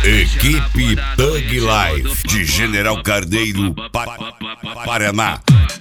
Equipe Thug Life de General Carneiro, Paraná.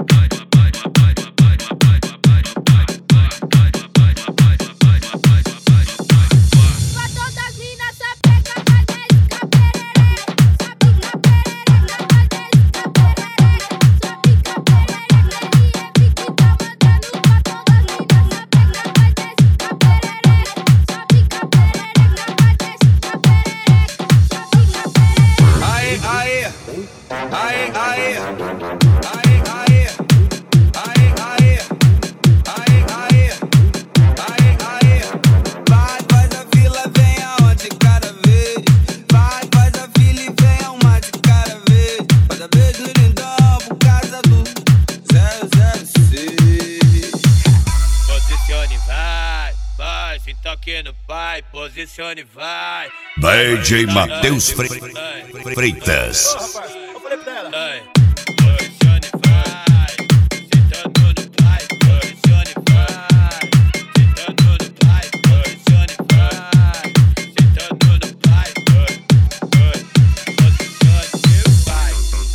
Posicione, vai. DJ Matheus Freitas. Eu falei pra ela. Posicione, vai. Sentando no pai. Posicione, vai. Sentando no pai. Posicione, vai. Sentando no pai. Posicione, vai.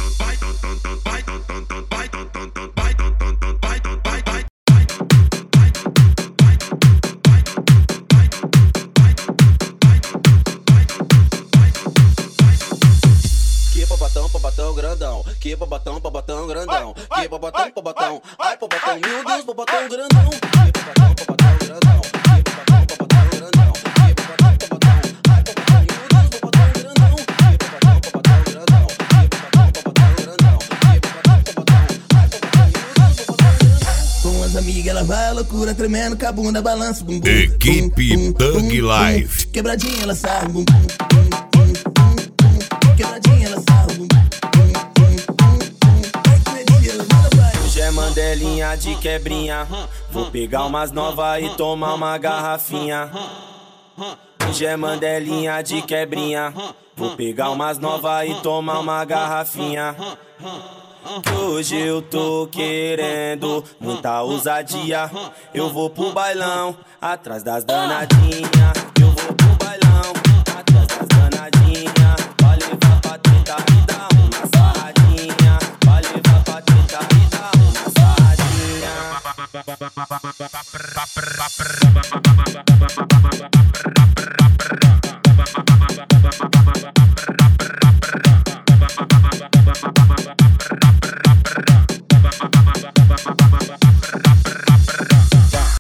Botão grandão, que botão grandão, que botão, ai pro botão, meu Deus, pro botão grandão, que botão grandão, que botão grandão, que botão, ai pro botão, meu Deus, pro botão grandão, que botão grandão, que botão grandão, que botão, ai pro botão, meu Deus, pro botão grandão. Com as amigas ela vai à loucura, tremendo com a bunda balança, bum bum. Equipe Thug Life. Quebradinha ela sarra, bum bum, quebradinha ela sarra, bum bum. Hoje é mandelinha de quebrinha, vou pegar umas novas e tomar uma garrafinha. Hoje é mandelinha de quebrinha, vou pegar umas novas e tomar uma garrafinha. Hoje eu tô querendo muita ousadia, eu vou pro bailão, atrás das danadinhas. Eu vou pro bailão, atrás das danadinhas. Vai levar pra tentar e dar uma sarradinha. Vai levar pra tentar e dar uma sarradinha.